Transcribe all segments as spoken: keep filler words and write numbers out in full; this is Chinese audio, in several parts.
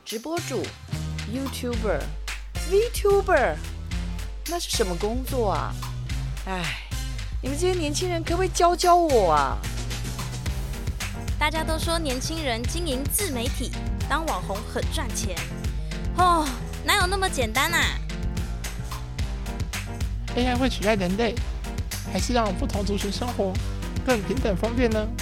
直播主、YouTuber、VTuber， 那是什么工作啊？哎，你们这些年轻人可不可以教教我啊？ 大家都说年轻人经营自媒体、当网红很赚钱，哦，哪有那么简单啊 ？A I 会取代人类，还是让不同族群生活更平等方便呢？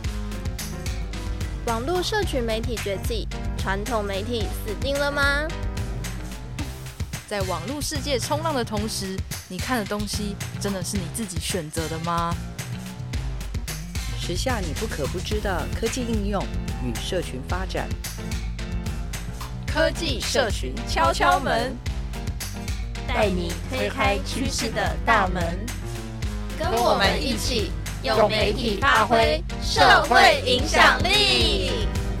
网络社群媒体崛起，传统媒体死定了吗？ 在网络世界冲浪的同时，你看的东西真的是你自己选择的吗？ 时下你不可不知的科技应用与社群发展， 科技社群敲敲门， 带你推开趋势的大门，跟我们一起用媒体发挥社会影响力。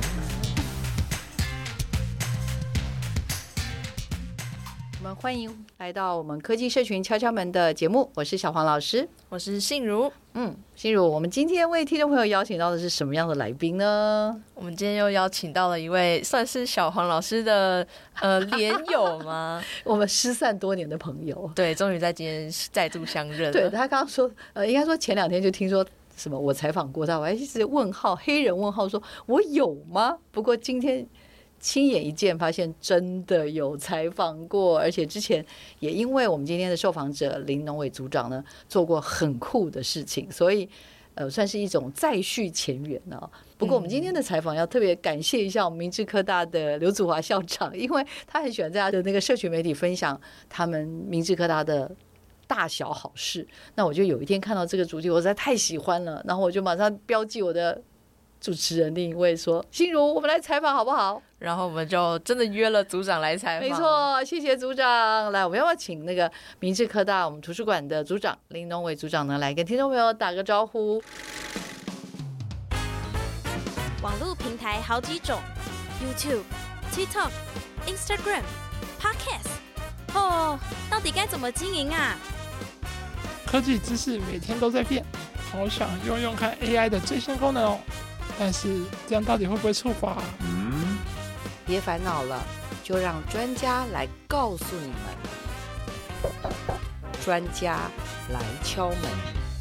我们欢迎来到我们科技社群敲敲门的节目，我是小黄老师， 我是信如。 嗯，信如，我们今天为听众朋友邀请到的是什么样的来宾呢？ 我们今天又邀请到了一位算是小黄老师的呃连友吗？ 我们失散多年的朋友， 对，终于在今天再度相认了。 对，他刚刚说，呃，应该说前两天就听说什么，我采访过他，我还一直问号，黑人问号，说我有吗？不过今天亲眼一见，发现真的有采访过，而且之前也因为我们今天的受访者林农伟组长呢做过很酷的事情，所以呃算是一种再续前缘呢。不过我们今天的采访要特别感谢一下我们明志科大的刘祖华校长，因为他很喜欢在他的那个社群媒体分享他们明志科大的大小好事。那我就有一天看到这个主题，我实在太喜欢了，然后我就马上标记我的主持人另一位说：“心如，我们来采访好不好？” 然后我们就真的约了组长来采访。 没错，谢谢组长。来，我们要不要请那个明志科大我们图书馆的组长林农伟组长呢，来跟听众朋友打个招呼？ 网络平台好几种 ，YouTube、TikTok、Instagram、Podcast， 哦，到底该怎么经营啊？ 科技知识每天都在变，好想用用看 A I 的最新功能哦。但是这样到底会不会触法啊？ 嗯，别烦恼了，就让专家来告诉你们。专家来敲门。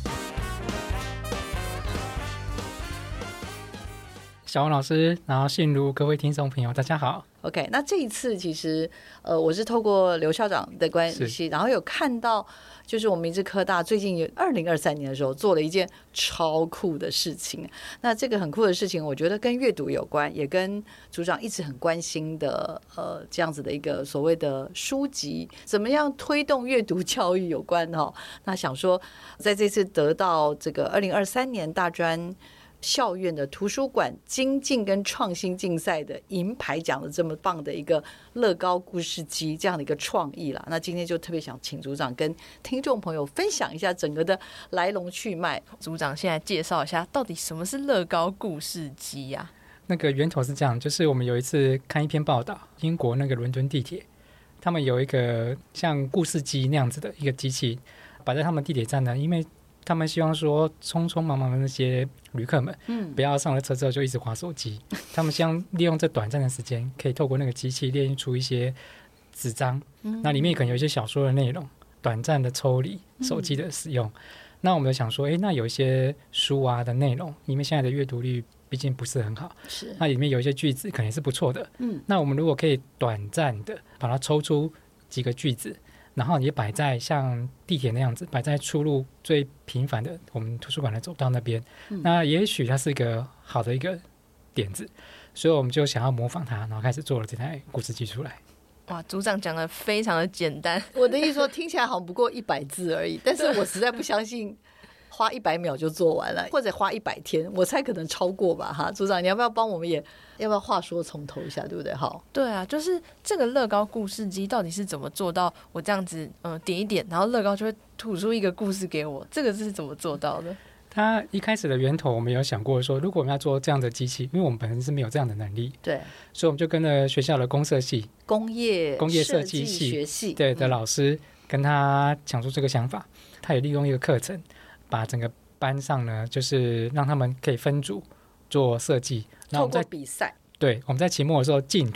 小王老师，然后信如各位听众朋友，大家好。 OK， 那这一次其实呃，我是透过刘校长的关系，然后有看到，就是我们明志科大最近二零二三年的时候做了一件超酷的事情。那这个很酷的事情，我觉得跟阅读有关，也跟组长一直很关心的呃这样子的一个所谓的书籍怎么样推动阅读教育有关哦。那想说，在这次得到这个二零二三年大专校院的图书馆精进跟创新竞赛的银牌奖的这么棒的一个乐高故事机这样的一个创意啦，那今天就特别想请组长跟听众朋友分享一下整个的来龙去脉。 组长现在介绍一下到底什么是乐高故事机啊？ 那个源头是这样，就是我们有一次看一篇报道，英国那个伦敦地铁他们有一个像故事机那样子的一个机器摆在他们地铁站呢，因为他们希望说匆匆忙忙的那些旅客们、嗯、不要上了车之后就一直滑手机他们希望利用这短暂的时间可以透过那个机器列印出一些纸张、嗯、那里面可能有一些小说的内容，短暂的抽离手机的使用、嗯、那我们就想说诶，那有一些书啊的内容里面现在的阅读率毕竟不是很好，是那里面有一些句子可能是不错的、嗯、那我们如果可以短暂的把它抽出几个句子，然后也摆在像地铁那样子摆在出入最频繁的我们图书馆的走道那边、嗯、那也许它是一个好的一个点子，所以我们就想要模仿它，然后开始做了这台故事机出来。 哇，组长讲的非常的简单， 我的意思说听起来好像不过一百字而已，但是我实在不相信花一百秒就做完了，或者花一百天，我猜可能超过吧。哈，组长你要不要帮我们也要不要话说从头一下，对不对？好， 对啊，就是这个乐高故事机到底是怎么做到我这样子嗯、呃、点一点，然后乐高就会吐出一个故事给我，这个是怎么做到的？ 它一开始的源头我们有想过说，如果我们要做这样的机器，因为我们本身是没有这样的能力，对，所以我们就跟着学校的工设系工业工业设计系学系对的老师跟他讲出这个想法，他也利用一个课程把整个班上呢就是让他们可以分组做设计， 透过比赛， 对，我们在期末的时候竞图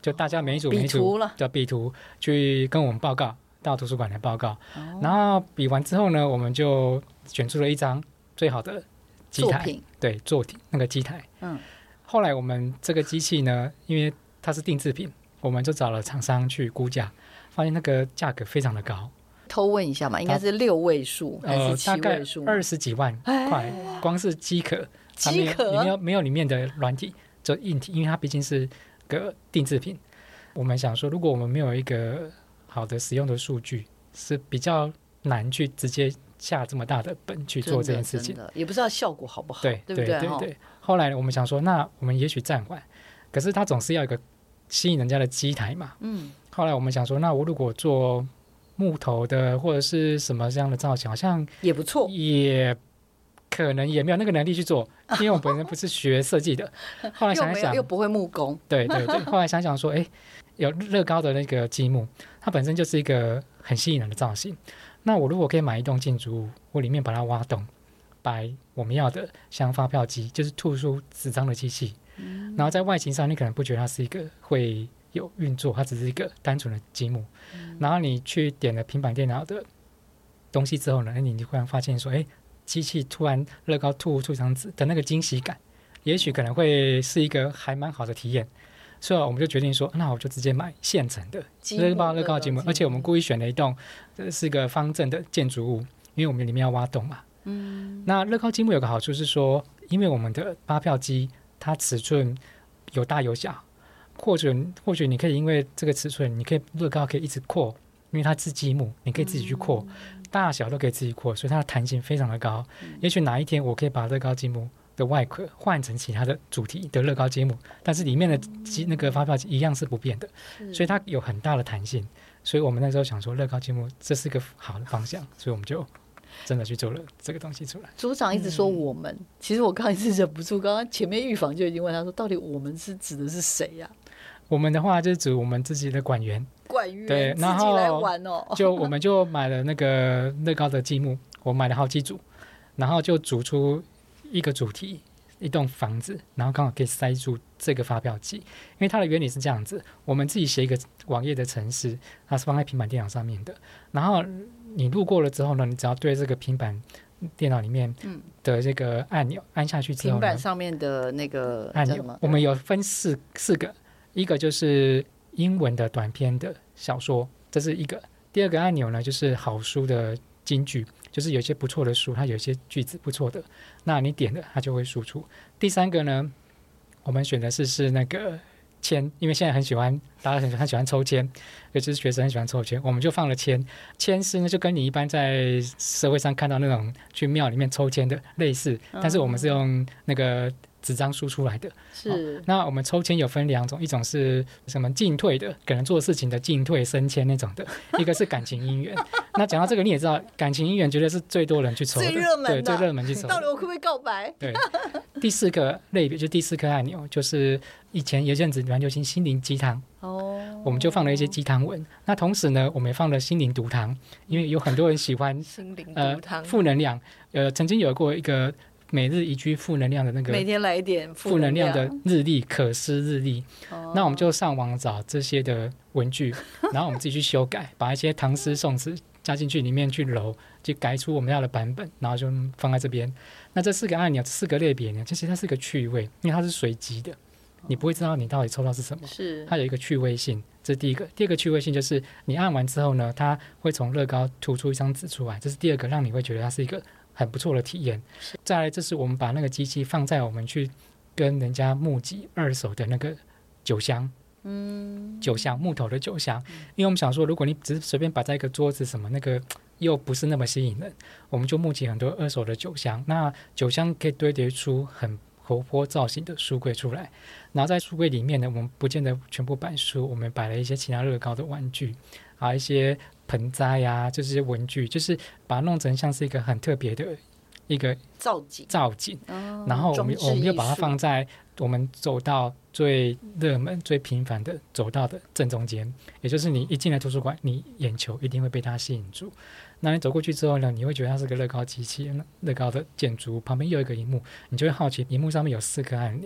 就大家每一组每一比图了组的比图去跟我们报告，到图书馆来报告。哦、然后比完之后呢，我们就选出了一张最好的机台， 作品对，作品那个机台。嗯，后来我们这个机器呢，因为它是定制品，我们就找了厂商去估价，发现那个价格非常的高。 偷问一下嘛，应该是六位数还是七位数？ 呃、大概二十几万块，光是机壳， 机壳没有没有里面的软体，就硬体，因为它毕竟是个定制品。我们想说，如果我们没有一个好的使用的数据，是比较难去直接下这么大的本去做这件事情， 也不知道效果好不好， 对对不对？ 对 对, 对。后来我们想说，那我们也许暂缓，可是它总是要有一个吸引人家的机台嘛。嗯。后来我们想说，那我如果做木头的或者是什么这样的造型，好像也不错， 也可能也没有那个能力去做，因为我本身不是学设计的。后来想一想， 又不会木工， 对对对。后来想想说，哎，有乐高的那个积木，它本身就是一个很吸引人的造型。那我如果可以买一栋建筑物，我里面把它挖洞，摆我们要的像发票机，就是吐出纸张的机器，嗯、然后在外形上你可能不觉得它是一个会有运作，它只是一个单纯的积木。嗯、然后你去点了平板电脑的东西之后呢，你突然发现说，哎，机器突然乐高吐出一张纸的那个惊喜感，也许可能会是一个还蛮好的体验。所以我们就决定说，那我就直接买现成的乐高乐高积木，而且我们故意选了一栋是一个方正的建筑物，因为我们里面要挖洞嘛。嗯，那乐高积木有个好处是说，因为我们的发票机它尺寸有大有小。或者或许你可以因为这个尺寸，你可以乐高可以一直扩，因为它是积木，你可以自己去扩，嗯、大小都可以自己扩，所以它的弹性非常的高。嗯、也许哪一天我可以把乐高积木的外壳换成其他的主题的乐高积木，但是里面的机那个发票机一样是不变的，所以它有很大的弹性。所以我们那时候想说，乐高积木这是个好的方向，所以我们就真的去做了这个东西出来。 组长一直说我们，嗯、其实我刚才是忍不住，刚刚前面预防就已经问他说，到底我们是指的是谁呀、啊？ 我们的话就是指我们自己的馆员， 馆员对， 然后自己来玩哦。 就我们就买了那个乐高的积木，我买了好几组，然后就组出一个主题，一栋房子，然后刚好可以塞住这个发票机。因为它的原理是这样子，我们自己写一个网页的程式，它是放在平板电脑上面的，然后你路过了之后呢，你只要对这个平板电脑里面的这个按钮按下去之后呢， 平板上面的那个按钮，我们有分四四个。一个就是英文的短篇的小说，这是一个。第二个按钮呢，就是好书的金句，就是有些不错的书，它有些句子不错的，那你点了它就会输出。第三个呢，我们选的是是那个签，因为现在很喜欢，大家很很喜欢抽签，尤其是学生很喜欢抽签，我们就放了签。签是呢，就跟你一般在社会上看到那种去庙里面抽签的类似，但是我们是用那个纸张输出来的。 是、 哦、那我们抽签有分两种，一种是什么进退的，可能做事情的进退升迁那种的，一个是感情姻缘。那讲到这个你也知道，感情姻缘绝对是最多人去抽的， 最热门的， 对，最热门去抽的。 到底我可不可以告白？ 对，第四个类别就第四颗按钮，就是以前有一阵子蛮流行心灵鸡汤哦，我们就放了一些鸡汤文。那同时呢，我们也放了心灵毒汤，因为有很多人喜欢心灵毒汤、 呃、负能量。呃，曾经有过一个每日一句负能量的那个， 每天来一点负能量的日历，可思日历。哦、那我们就上网找这些的文具，然后我们自己去修改，把一些唐诗宋词加进去里面去揉，去改出我们要的版本，然后就放在这边。那这四个按钮，这四个类别呢，其实它是个趣味，因为它是随机的，你不会知道你到底抽到是什么， 是它有一个趣味性，这是第一个。第二个趣味性就是你按完之后呢，它会从乐高吐出一张纸出来，这是第二个让你会觉得它是一个很不错的体验。再来，这是我们把那个机器放在我们去跟人家募集二手的那个酒箱，嗯，酒箱木头的酒箱，因为我们想说，如果你只是随便摆在一个桌子什么，那个又不是那么吸引人，我们就募集很多二手的酒箱。那酒箱可以堆叠出很活泼造型的书柜出来，然后在书柜里面呢，我们不见得全部摆书，我们摆了一些其他乐高的玩具，还有一些盆栽呀、啊，这些文具，就是把它弄成像是一个很特别的一个造景， 造景。哦、然后我们我们又把它放在我们走到最热门、最频繁的走道的正中间，也就是你一进来图书馆，你眼球一定会被它吸引住。那你走过去之后呢，你会觉得它是个乐高机器，乐高的建筑旁边又有一个萤幕，你就会好奇，萤幕上面有四颗按钮，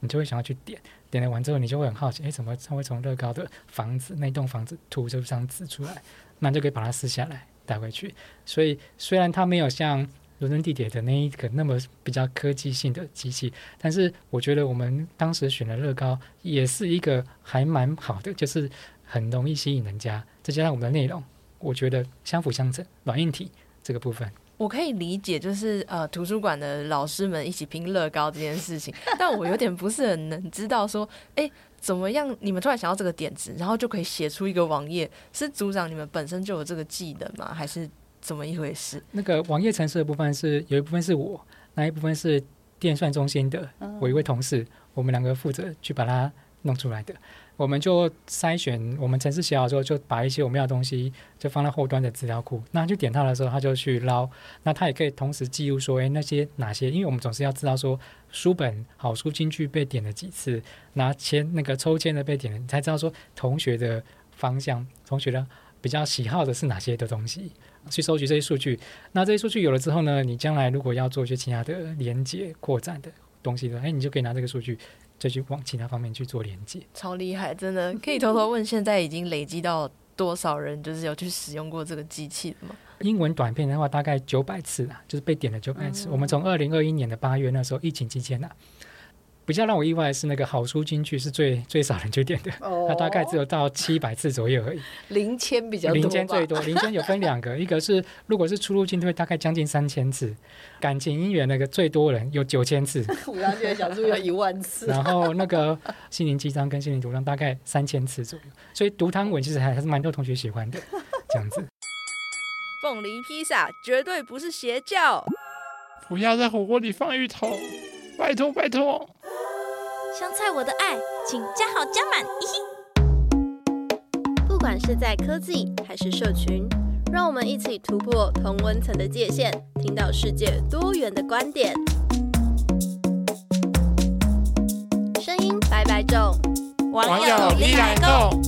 你就会想要去点，点了完之后你就会很好奇，哎，怎么它会从乐高的房子那栋房子吐出张纸出来，那你就可以把它撕下来带回去。所以虽然它没有像伦敦地铁的那一个那么比较科技性的机器，但是我觉得我们当时选的乐高也是一个还蛮好的，就是很容易吸引人家，再加上我们的内容，我觉得相辅相成，软硬体这个部分。 我可以理解，就是呃，图书馆的老师们一起拼乐高这件事情，但我有点不是很能知道说，哎，怎么样？你们突然想到这个点子，然后就可以写出一个网页，是组长你们本身就有这个技能吗？还是怎么一回事？ 那个网页程式的部分是有一部分是我，那一部分是电算中心的我一位同事，我们两个负责去把它弄出来的。我们就筛选，我们程式写好之后，就把一些我们要的东西就放在后端的资料库。那就点它的时候，他就去捞。那他也可以同时记录说，哎，那些哪些？因为我们总是要知道说，书本好书金句被点了几次，拿签那个抽签的被点了，你才知道说同学的方向，同学的比较喜好的是哪些的东西，去收集这些数据。那这些数据有了之后呢，你将来如果要做一些其他的连接扩展的东西的，哎，你就可以拿这个数据再去往其他方面去做连接。 超厉害，真的可以偷偷问，现在已经累积到多少人就是有去使用过这个机器了吗？ 英文短片的话大概九百次啦，就是被点了九百次、嗯、我们从二零二一年的八月那时候疫情期间啦，比较让我意外的是那个好书金句是最最少人去点的、哦、它大概只有到七百次左右而已。 零千比较多吧， 零千最多，零千有分两个一个是如果是出入境会大概将近三千次，感情姻缘那个最多人有九千次， 我刚觉得小猪有一万次然后那个心灵鸡汤跟心灵图章大概三千次左右，所以读汤文其实还是蛮多同学喜欢的这样子。 凤梨披萨绝对不是邪教， 不要在火锅里放芋头，拜托拜托。 香菜我的爱，请加好加满，咦嘿！ 不管是在科技还是社群，让我们一起突破同温层的界限，听到世界多元的观点。声音百百种， 网友你来共。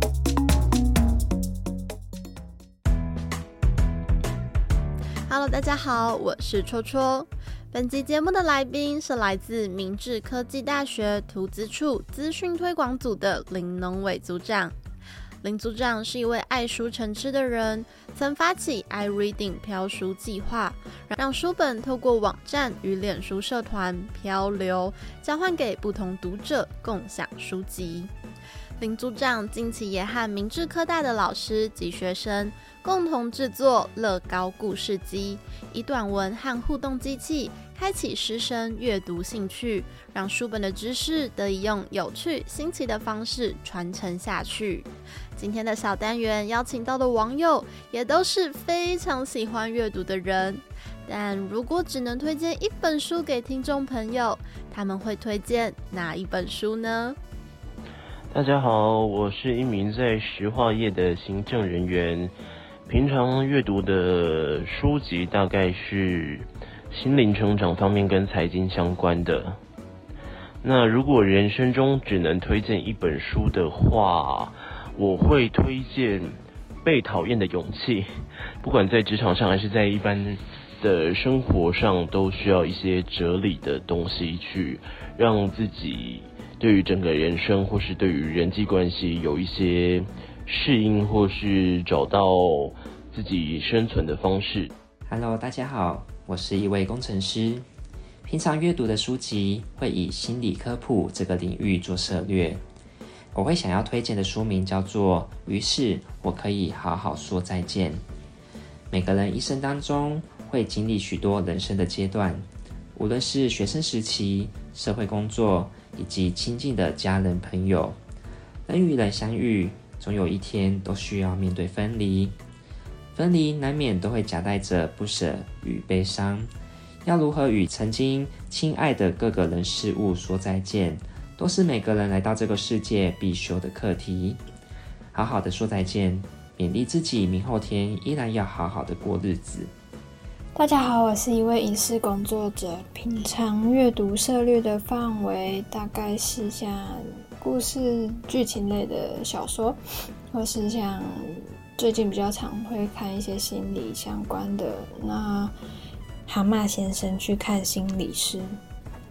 Hello， 大家好，我是戳戳。本集节目的来宾是来自明志科技大学图资处资讯推广组的林农伟组长。林组长是一位爱书成痴的人，曾发起 iReading 飘书计划，让书本透过网站与脸书社团漂流，交换给不同读者共享书籍。林组长近期也和明志科大的老师及学生共同制作乐高故事机，以短文和互动机器开启师生阅读兴趣，让书本的知识得以用有趣新奇的方式传承下去。今天的小单元邀请到的网友也都是非常喜欢阅读的人，但如果只能推荐一本书给听众朋友，他们会推荐哪一本书呢？ 大家好，我是一名在石化业的行政人员，平常阅读的书籍大概是心灵成长方面跟财经相关的。那如果人生中只能推荐一本书的话，我会推荐《被讨厌的勇气》。不管在职场上还是在一般的生活上，都需要一些哲理的东西去让自己对于整个人生或是对于人际关系有一些适应，或是找到自己生存的方式。 Hello， 大家好，我是一位工程师。平常阅读的书籍会以心理科普这个领域做涉略。我会想要推荐的书名叫做《于是我可以好好说再见》。每个人一生当中会经历许多人生的阶段，无论是学生时期、社会工作以及亲近的家人朋友，人与人相遇，总有一天都需要面对分离。分离难免都会夹带着不舍与悲伤，要如何与曾经亲爱的各个人事物说再见，都是每个人来到这个世界必修的课题。好好的说再见，勉励自己明后天依然要好好的过日子。 大家好，我是一位影视工作者，平常阅读涉猎的范围大概是像故事剧情类的小说，或是像最近比较常会看一些心理相关的，那蛤蟆先生去看心理师，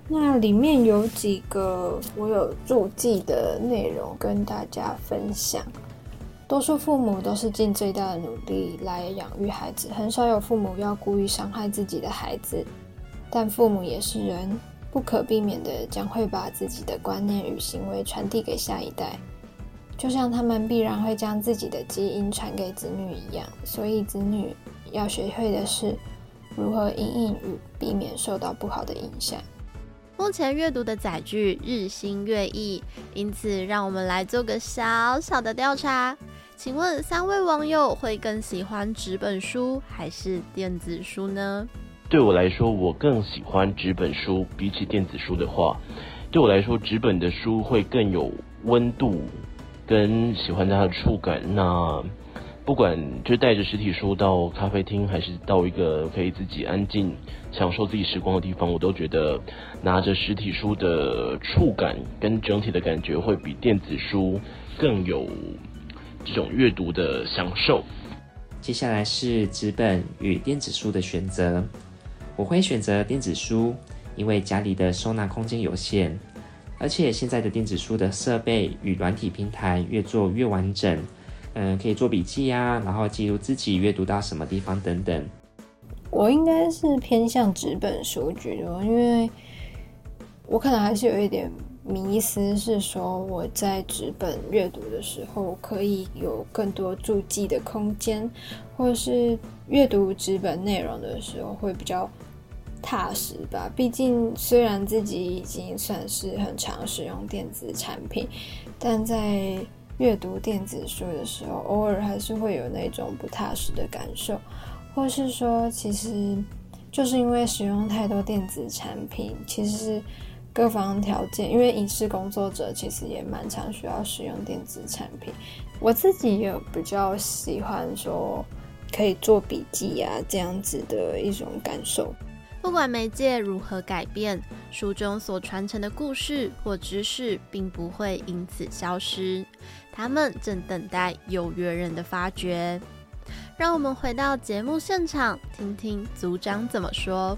那里面有几个我有注记的内容跟大家分享。多数父母都是尽最大的努力来养育孩子，很少有父母要故意伤害自己的孩子。但父母也是人，不可避免的将会把自己的观念与行为传递给下一代，就像他们必然会将自己的基因传给子女一样。所以子女要学会的是如何因应与避免受到不好的影响。 目前阅读的载具日新月异，因此让我们来做个小小的调查。请问三位网友会更喜欢纸本书还是电子书呢？ 对我来说，我更喜欢纸本书，比起电子书的话，对我来说，纸本的书会更有温度，跟喜欢它的触感。那不管就带着实体书到咖啡厅，还是到一个可以自己安静享受自己时光的地方，我都觉得拿着实体书的触感跟整体的感觉会比电子书更有这种阅读的享受。 接下来是纸本与电子书的选择，我会选择电子书，因为家里的收纳空间有限，而且现在的电子书的设备与软体平台越做越完整，嗯，可以做笔记啊，然后记录自己阅读到什么地方等等。 我应该是偏向纸本书居多，因为我可能还是有一点迷思，是说我在纸本阅读的时候可以有更多注记的空间，或是阅读纸本内容的时候会比较踏实吧。毕竟虽然自己已经算是很常使用电子产品，但在阅读电子书的时候，偶尔还是会有那种不踏实的感受，或是说其实就是因为使用太多电子产品，其实各方条件，因为影视工作者其实也蛮常需要使用电子产品。我自己也比较喜欢说可以做笔记啊这样子的一种感受。 不管媒介如何改变，书中所传承的故事或知识并不会因此消失，他们正等待有缘人的发掘。让我们回到节目现场，听听组长怎么说。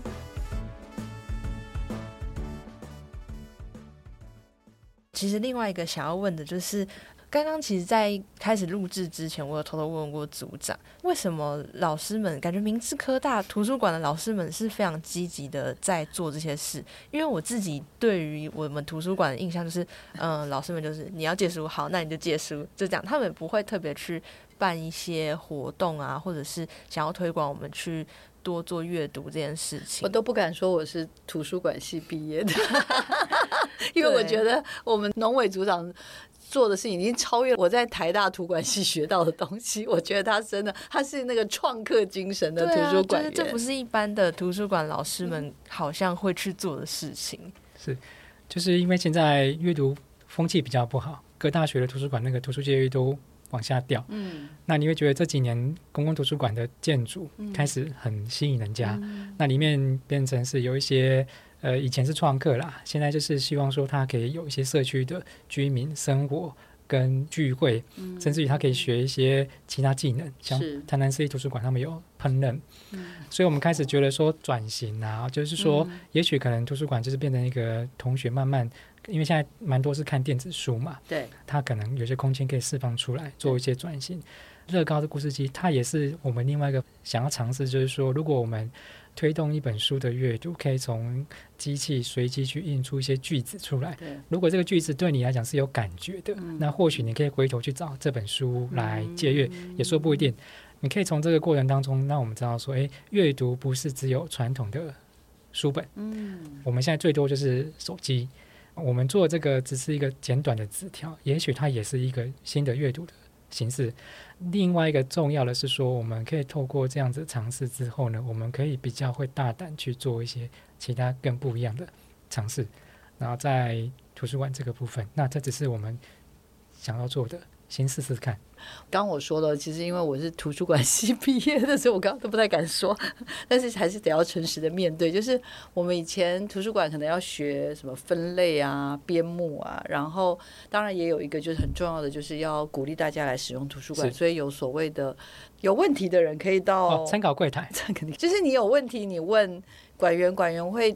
其实另外一个想要问的就是，刚刚其实在开始录制之前，我有偷偷问过组长，为什么老师们感觉明志科大图书馆的老师们是非常积极的在做这些事？因为我自己对于我们图书馆的印象就是，嗯，老师们就是你要借书，好，那你就借书，就这样，他们不会特别去办一些活动啊，或者是想要推广我们去多做阅读这件事情。 我都不敢说我是图书馆系毕业的因为我觉得我们农委组长做的事情已经超越我在台大图管系学到的东西。我觉得他真的他是那个创客精神的图书馆员、啊就是、 这不是一般的图书馆老师们好像会去做的事情。 是，就是因为现在阅读风气比较不好，各大学的图书馆那个图书借阅都往下掉，嗯，那你会觉得这几年公共图书馆的建筑开始很吸引人家，嗯、那里面变成是有一些呃以前是创客啦，现在就是希望说它可以有一些社区的居民生活跟聚会，嗯、甚至于它可以学一些其他技能，像台南市立图书馆他们有烹饪，嗯、所以我们开始觉得说转型啊，就是说、嗯、也许可能图书馆就是变成一个同学慢慢。因为现在蛮多是看电子书嘛，对，它可能有些空间可以释放出来做一些转型。乐高的故事机它也是我们另外一个想要尝试，就是说如果我们推动一本书的阅读，可以从机器随机去印出一些句子出来，如果这个句子对你来讲是有感觉的、嗯、那或许你可以回头去找这本书来借阅、嗯、也说不一定。你可以从这个过程当中让我们知道说，哎，阅读不是只有传统的书本，嗯，我们现在最多就是手机，我们做这个只是一个简短的纸条，也许它也是一个新的阅读的形式。另外一个重要的是说，我们可以透过这样子尝试之后呢，我们可以比较会大胆去做一些其他更不一样的尝试。然后在图书馆这个部分，那这只是我们想要做的，先试试看。 刚我说了，其实因为我是图书馆系毕业的，所以我刚刚都不太敢说，但是还是得要诚实的面对。就是我们以前图书馆可能要学什么分类啊、编目啊，然后当然也有一个就是很重要的，就是要鼓励大家来使用图书馆，所以有所谓的有问题的人可以到、 哦、参考柜台， 就是你有问题你问馆员，馆员会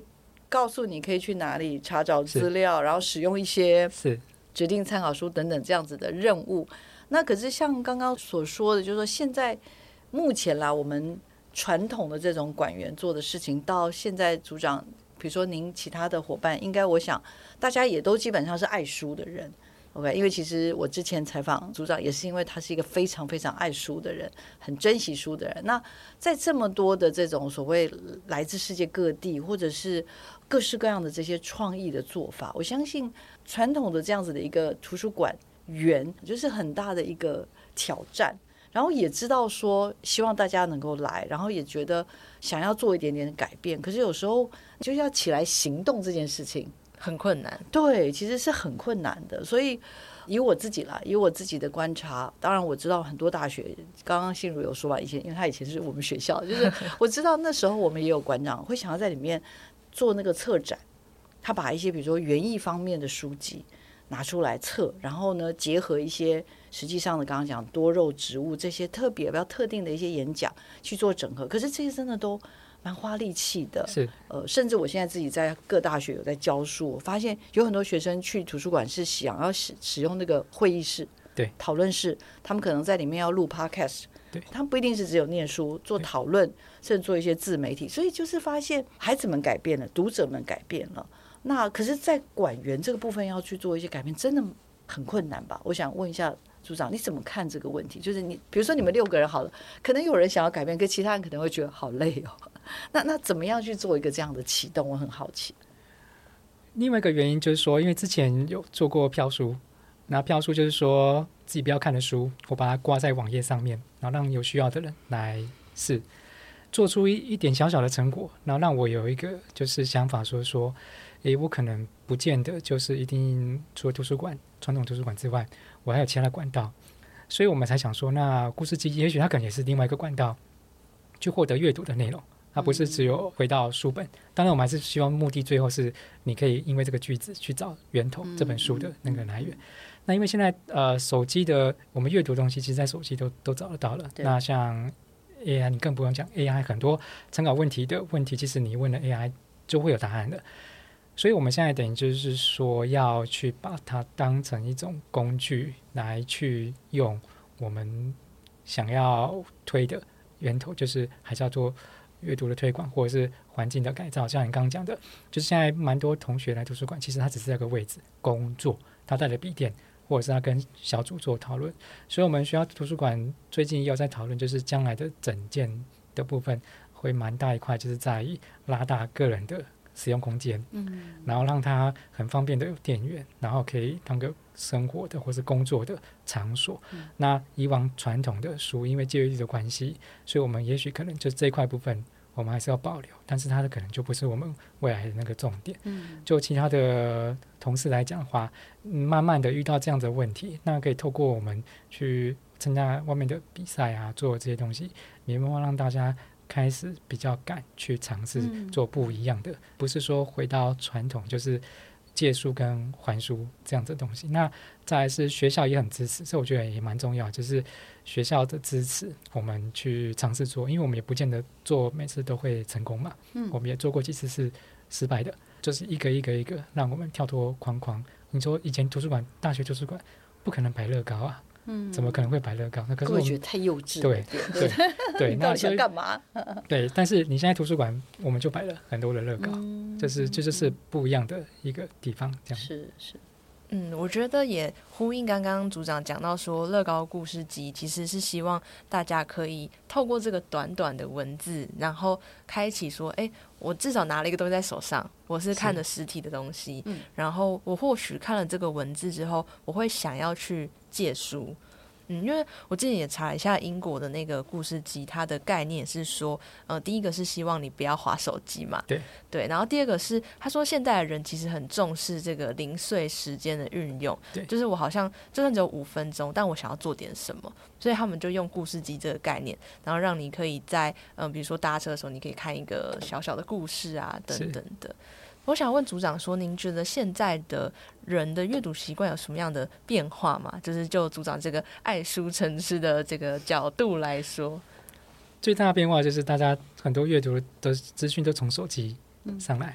告诉你可以去哪里查找资料，然后使用一些指定参考书等等这样子的任务。那可是像刚刚所说的，就是说现在目前啦，我们传统的这种管员做的事情，到现在组长，比如说您其他的伙伴，应该我想大家也都基本上是爱书的人。OK， 因为其实我之前采访组长也是因为他是一个非常非常爱书的人，很珍惜书的人。那在这么多的这种所谓来自世界各地或者是各式各样的这些创意的做法，我相信传统的这样子的一个图书馆员就是很大的一个挑战。然后也知道说希望大家能够来，然后也觉得想要做一点点改变，可是有时候就要起来行动这件事情很困难， 对，其实是很困难的。所以以我自己啦，以我自己的观察，当然我知道很多大学，刚刚信如有说吧，以前因为他以前是我们学校，就是我知道那时候我们也有馆长会想要在里面做那个策展，他把一些比如说园艺方面的书籍拿出来测，然后呢结合一些实际上的刚刚讲多肉植物这些特别比较特定的一些演讲去做整合，可是这些真的都蛮花力气的， 是呃，甚至我现在自己在各大学有在教书，我发现有很多学生去图书馆是想要使使用那个会议室、 对讨论室，他们可能在里面要录 podcast， 对， 他们不一定是只有念书，做讨论，甚至做一些自媒体，所以就是发现孩子们改变了，读者们改变了，那可是，在馆员这个部分要去做一些改变，真的很困难吧？我想问一下组长，你怎么看这个问题？就是你，比如说你们六个人好了，可能有人想要改变，可其他人可能会觉得好累哦。那那怎么样去做一个这样的启动？我很好奇。 另外一个原因就是说，因为之前有做过票书，那票书就是说自己不要看的书，我把它挂在网页上面，然后让有需要的人来试，做出一一点小小的成果，然后让我有一个就是想法说说，诶，我可能不见得就是一定除了图书馆传统图书馆之外，我还有其他的管道，所以我们才想说，那故事集也许它可能也是另外一个管道，去获得阅读的内容。它不是只有回到书本，当然我们还是希望目的最后是你可以因为这个句子去找源头这本书的那个来源。那因为现在呃手机的我们阅读的东西，其实在手机都都找得到了。那像 A I 你更不用讲 A I， 很多参考问题的问题，其实你问了 A I 就会有答案的。所以我们现在等于就是说要去把它当成一种工具来去用，我们想要推的源头就是还是要做阅读的推广或者是环境的改造，像你刚刚讲的，就是现在蛮多同学来图书馆，其实他只是在个位置工作，他带了笔电，或者是他跟小组做讨论。所以我们学校图书馆最近也有在讨论，就是将来的整件的部分会蛮大一块，就是在于拉大个人的使用空间，嗯，然后让他很方便的有电源，然后可以当个生活的或是工作的场所。嗯、那以往传统的书，因为借阅率的关系，所以我们也许可能就这一块部分我们还是要保留，但是它的可能就不是我们未来的那个重点。嗯，就其他的同事来讲的话，嗯、慢慢的遇到这样的问题，那可以透过我们去参加外面的比赛啊，做这些东西，也慢慢让大家开始比较敢去尝试做不一样的，嗯、不是说回到传统就是借书跟还书这样的东西。那再来是学校也很支持，这我觉得也蛮重要，就是学校的支持我们去尝试做，因为我们也不见得做每次都会成功嘛，嗯、我们也做过几次是失败的，就是一个一个一个让我们跳脱框框。你说以前图书馆大学图书馆不可能摆乐高啊，嗯，怎么可能会摆乐高？那可是我觉得太幼稚了， 对对对， 你到底想干嘛？ 对，但是你现在图书馆，我们就摆了很多的乐高，嗯、就是这就, 就是不一样的一个地方，这样是是。 嗯，我觉得也呼应刚刚组长讲到说，乐高故事集其实是希望大家可以透过这个短短的文字，然后开启说，哎，我至少拿了一个东西在手上，我是看了实体的东西，嗯、然后我或许看了这个文字之后，我会想要去借书。嗯，因为我之前也查了一下英国的那个故事集，它的概念是说，呃，第一个是希望你不要滑手机嘛， 对对，然后第二个是他说现在的人其实很重视这个零碎时间的运用， 对， 就是我好像就算只有五分钟，但我想要做点什么，所以他们就用故事集这个概念，然后让你可以在嗯、呃，比如说搭车的时候，你可以看一个小小的故事啊，等等的。我想问组长说，您觉得现在的人的阅读习惯有什么样的变化吗？就是就组长这个爱书成痴的这个角度来说， 最大的变化就是大家很多阅读的资讯都从手机上来，嗯、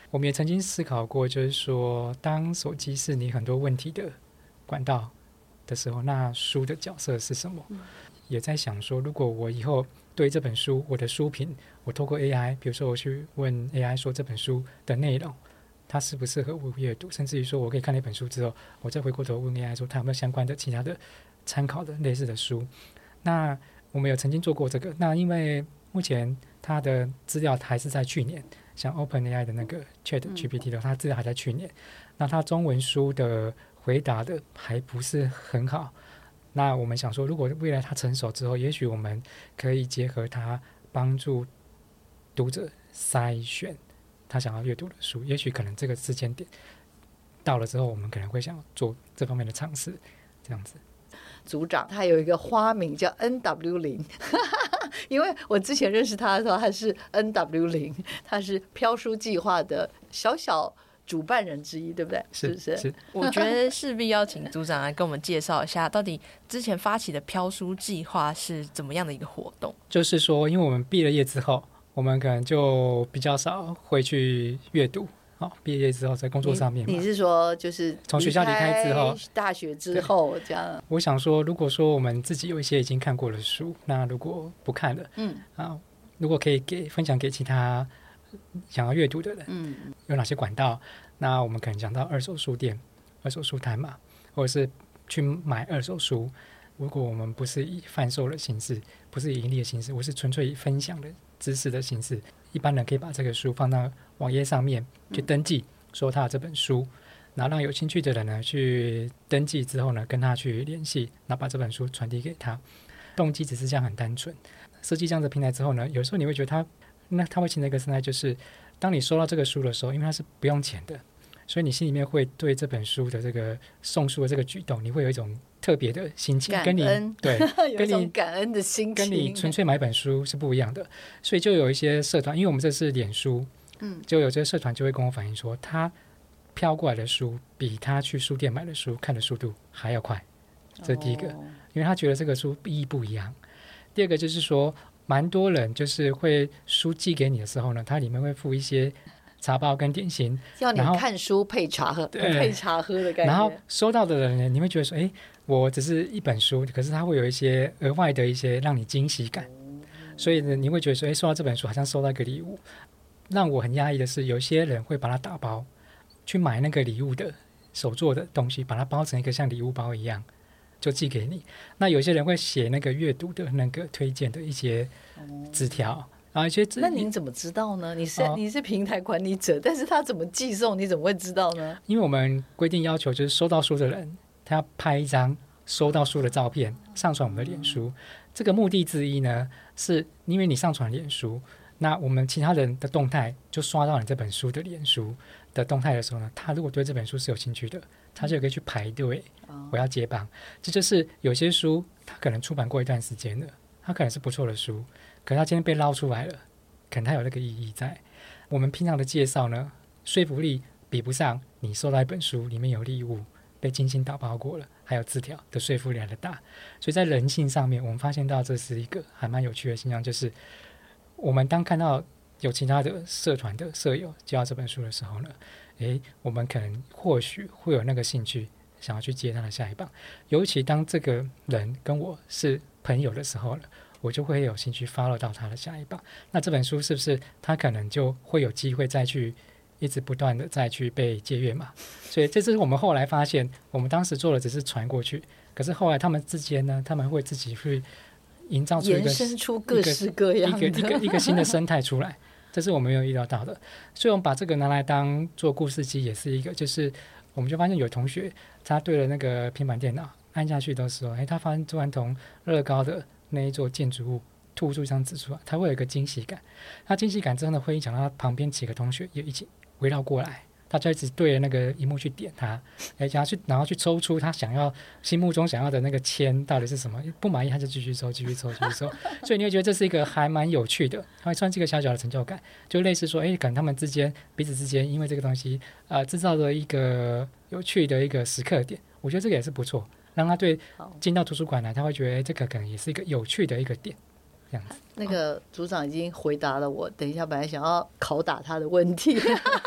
我们也曾经思考过，就是说当手机是你很多问题的管道的时候，那书的角色是什么？嗯、也在想说，如果我以后对这本书，我的书评，我透过 A I， 比如说我去问 A I 说这本书的内容它适不适合我阅读，甚至于说我可以看那本书之后，我再回过头问 A I 说它有没有相关的其他的参考的类似的书。那我们有曾经做过这个，那因为目前它的资料还是在去年，像 OpenAI 的那个 ChatGPT 的，它资料还在去年，那它中文书的回答的还不是很好。那我们想说，如果未来它成熟之后，也许我们可以结合它帮助读者筛选他想要阅读的书，也许可能这个时间点到了之后，我们可能会想做这方面的尝试，这样子。 组长他有一个花名叫 N W 零，因为我之前认识他的时候，他是 N W 零，他是飘书计划的小小主办人之一，对不对？ 是不是？ 是。 我觉得势必要请组长来跟我们介绍一下，到底之前发起的飘书计划是怎么样的一个活动？ 就是说，因为我们毕了业之后，我们可能就比较少会去阅读。好，毕业之后在工作上面嘛， 你, 你是说就是从学校离开之后， 大学之后这样？ 我想说，如果说我们自己有一些已经看过的书，那如果不看了，嗯啊，如果可以给分享给其他想要阅读的人，嗯，有哪些管道？那我们可能讲到二手书店、二手书摊嘛，或者是去买二手书。如果我们不是以贩售的形式，不是以盈利的形式，我是纯粹以分享的知识的形式，一般人可以把这个书放到网页上面去登记，说他的这本书，然后让有兴趣的人呢去登记之后呢，跟他去联系，然后把这本书传递给他。动机只是这样很单纯。设计这样的平台之后呢，有时候你会觉得它，那它会形成一个生态，就是当你收到这个书的时候，因为它是不用钱的，所以你心里面会对这本书的这个送书的这个举动，你会有一种特别的心情， 感恩， 跟你对， 有一种感恩的心情， 跟你纯粹买本书是不一样的。所以就有一些社团，因为我们这是脸书，嗯，就有这些社团就会跟我反映说，他飘过来的书比他去书店买的书看的速度还要快，这是第一个，哦，因为他觉得这个书意义不一样。第二个就是说，蛮多人就是会书寄给你的时候呢，它里面会附一些茶包跟点心， 要你看书配茶喝，配茶喝的概念。 然后收到的人呢，你会觉得说，哎，我只是一本书，可是它会有一些额外的一些让你惊喜感，所以呢，你会觉得说，哎，收到这本书好像收到一个礼物。让我很压抑的是，有些人会把它打包，去买那个礼物的手做的东西，把它包成一个像礼物包一样，就寄给你。那有些人会写那个阅读的那个推荐的一些纸条。然后一些那您怎么知道呢？你是、哦、你是平台管理者，但是他怎么寄送，你怎么会知道呢？ 因为我们规定要求就是收到书的人，他要拍一张收到书的照片，上传我们的脸书。这个目的之一呢，是因为你上传脸书，那我们其他人的动态就刷到你这本书的脸书的动态的时候呢，他如果对这本书是有兴趣的，他就可以去排队，我要接榜。这就是有些书他可能出版过一段时间了，他可能是不错的书，可是他今天被捞出来了，可能他有那个意义在。我们平常的介绍呢，说服力比不上你收到一本书里面有礼物被精心打包过了，还有字条的说服力来的大。所以在人性上面，我们发现到这是一个还蛮有趣的现象，就是我们当看到有其他的社团的舍友介绍这本书的时候呢，诶，我们可能或许会有那个兴趣想要去接他的下一棒。尤其当这个人跟我是朋友的时候呢，我就会有兴趣 follow 到他的下一棒。那这本书是不是他可能就会有机会再去一直不断的再去被借阅嘛？所以这是我们后来发现，我们当时做的只是传过去，可是后来他们之间呢，他们会自己去营造出一个延伸出各式各样的一个一个一个新的生态出来，这是我们没有预料到的。所以我们把这个拿来当做故事机，也是一个，就是我们就发现有同学他对了那个平板电脑按下去的时候，哎，他发现突然从乐高的那一座建筑物吐出一张纸出来，他会有一个惊喜感。那惊喜感之后呢，会影响到他旁边几个同学也一起围绕过来，他就一直对着那个荧幕去点他，哎，然后去然后去抽出他想要心目中想要的那个签到底是什么，不满意他就继续抽继续抽继续抽所以你会觉得这是一个还蛮有趣的，他会算是一个小小的成就感，就类似说，哎，可能他们之间彼此之间因为这个东西呃制造了一个有趣的一个时刻点，我觉得这个也是不错，让他对进到图书馆来，他会觉得，哎，这个可能也是一个有趣的一个点。这样子， 那个组长已经回答了我等一下本来想要拷打他的问题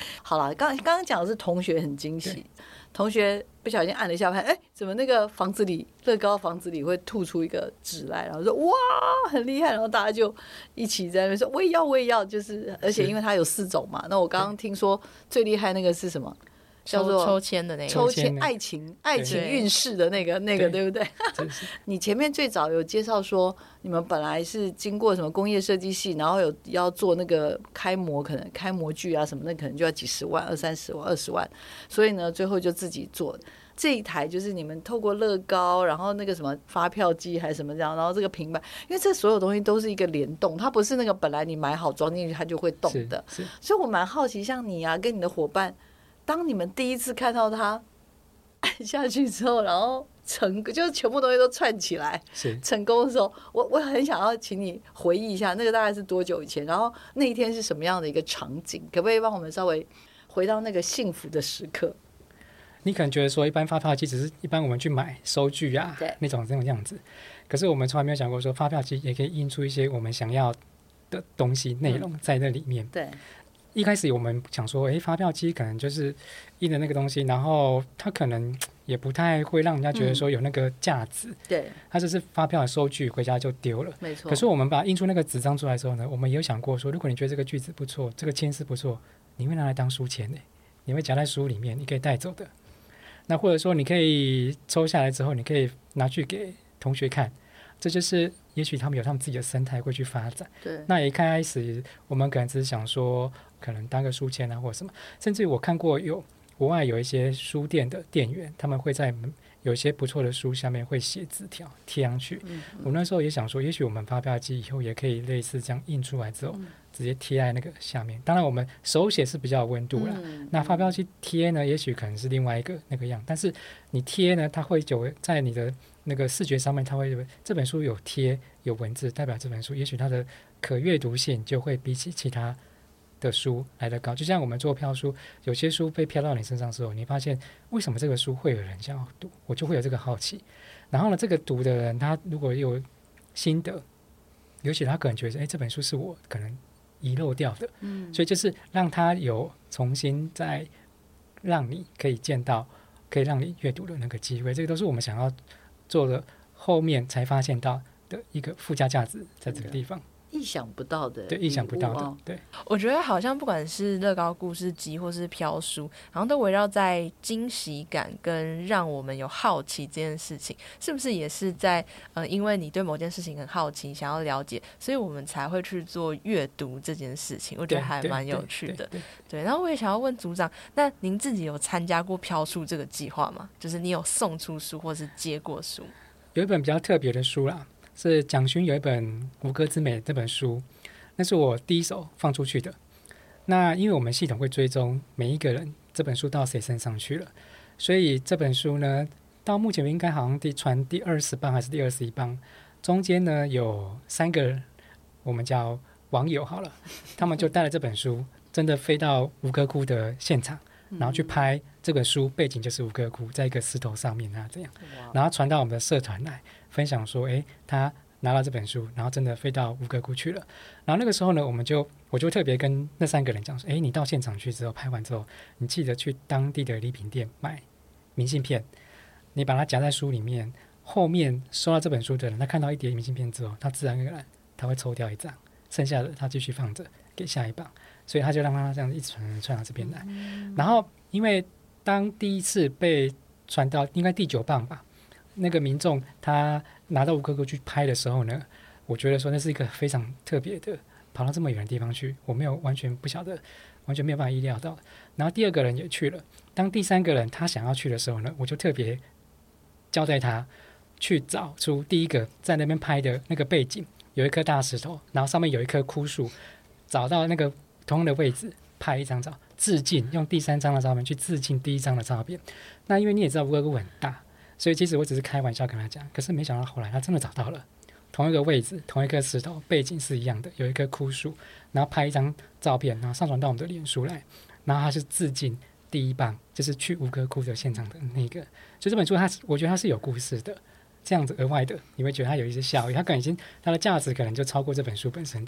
好了，刚刚刚讲的是同学很惊喜，同学不小心按了一下拍，哎，怎么那个房子里乐高房子里会吐出一个纸来，然后说哇很厉害，然后大家就一起在那边说我也要我也要，就是而且因为它有四种嘛，那我刚刚听说最厉害那个是什么？叫做抽签的那个， 抽签爱情爱情运势的那个那个，对不对？你前面最早有介绍说，你们本来是经过什么工业设计系，然后有要做那个开模，可能开模具啊什么，那可能就要几十万、二三十万、二十万，所以呢，最后就自己做。这一台就是你们透过乐高，然后那个什么发票机还是什么这样，然后这个平板，因为这所有东西都是一个联动，它不是那个本来你买好装进去它就会动的，所以我蛮好奇，像你啊跟你的伙伴。当你们第一次看到它按下去之后，然后成就是全部东西都串起来成功的时候，我我很想要请你回忆一下，那个大概是多久以前？然后那一天是什么样的一个场景？可不可以帮我们稍微回到那个幸福的时刻？ 你可能觉得说，一般发票机只是一般我们去买收据啊那种这种样子，可是我们从来没有想过说，发票机也可以印出一些我们想要的东西内容在那里面。 嗯、对。 一开始我们想说，哎，发票机可能就是印的那个东西，然后它可能也不太会让人家觉得说有那个价值。嗯、 对， 它就是发票的收据，回家就丢了。 没错。 可是我们把它印出那个纸张出来之后呢，我们也有想过说，如果你觉得这个句子不错，这个签诗不错，你会拿来当书签的，你会夹在书里面，你可以带走的。那或者说你可以抽下来之后，你可以拿去给同学看。这就是也许他们有他们自己的生态会去发展。 对。 那一开始我们可能只是想说，可能当个书签啊或者什么，甚至我看过有国外有一些书店的店员，他们会在有一些不错的书下面会写字条贴上去。嗯嗯我那时候也想说，也许我们发票机以后也可以类似这样印出来之后，嗯、直接贴在那个下面。当然我们手写是比较有温度啦，嗯、那发票机贴呢，也许可能是另外一个那个样，但是你贴呢，它会就在你的那个视觉上面，它会这本书有贴有文字，代表这本书也许它的可阅读性就会比起其他的书来得高。就像我们做票书，有些书被飘到你身上的时候，你发现为什么这个书会有人想要读，我就会有这个好奇。然后呢，这个读的人他如果有心得，尤其他可能觉得，哎，这本书是我可能遗漏掉的，嗯，所以就是让他有重新再让你可以见到，可以让你阅读的那个机会，这个都是我们想要做的，后面才发现到的一个附加价值在这个地方。 意想不到的， 对，意想不到的，对。 我觉得好像不管是乐高故事集或是飘书，好像都围绕在惊喜感跟让我们有好奇这件事情，是不是也是在呃，因为你对某件事情很好奇，想要了解，所以我们才会去做阅读这件事情。我觉得还蛮有趣的。对， 对， 对， 对， 对，然后我也想要问组长，那您自己有参加过飘书这个计划吗？就是你有送出书或是接过书？ 有一本比较特别的书啦。是蒋勋有一本《吴歌之美》这本书，那是我第一手放出去的。那因为我们系统会追踪每一个人这本书到谁身上去了，所以这本书呢，到目前应该好像第传第二十磅还是第二十一磅，中间呢有三个我们叫网友好了，他们就带了这本书，真的飞到吴哥窟的现场，然后去拍这个书，背景就是吴哥窟，在一个石头上面啊这样，然后传到我们的社团来。分享说，哎，他拿到这本书，然后真的飞到吴哥窟去了。然后那个时候呢，我们就我就特别跟那三个人讲说，哎，你到现场去之后，拍完之后，你记得去当地的礼品店买明信片，你把它夹在书里面。后面收到这本书的人，他看到一叠明信片之后，他自然而然他会抽掉一张，剩下的他继续放着给下一棒，所以他就让他这样一直传传到这边来。嗯、然后因为当第一次被传到应该第九棒吧。那个民众他拿到吴哥窟去拍的时候呢，我觉得说那是一个非常特别的，跑到这么远的地方去，我没有完全不晓得，完全没有办法意料到。然后第二个人也去了，当第三个人他想要去的时候呢，我就特别交代他去找出第一个在那边拍的那个背景，有一颗大石头，然后上面有一棵枯树，找到那个同样的位置拍一张照，致敬，用第三张的照片去致敬第一张的照片。那因为你也知道吴哥窟很大。所以其实我只是开玩笑跟他讲，可是没想到后来他真的找到了同一个位置，同一颗石头，背景是一样的，有一棵枯树，然后拍一张照片，然后上传到我们的脸书来，然后他是致敬第一棒，就是去吴哥窟的现场的那个。所以这本书它我觉得它是有故事的，这样子额外的你会觉得它有一些效益，它可能已经它的价值可能就超过这本书本身的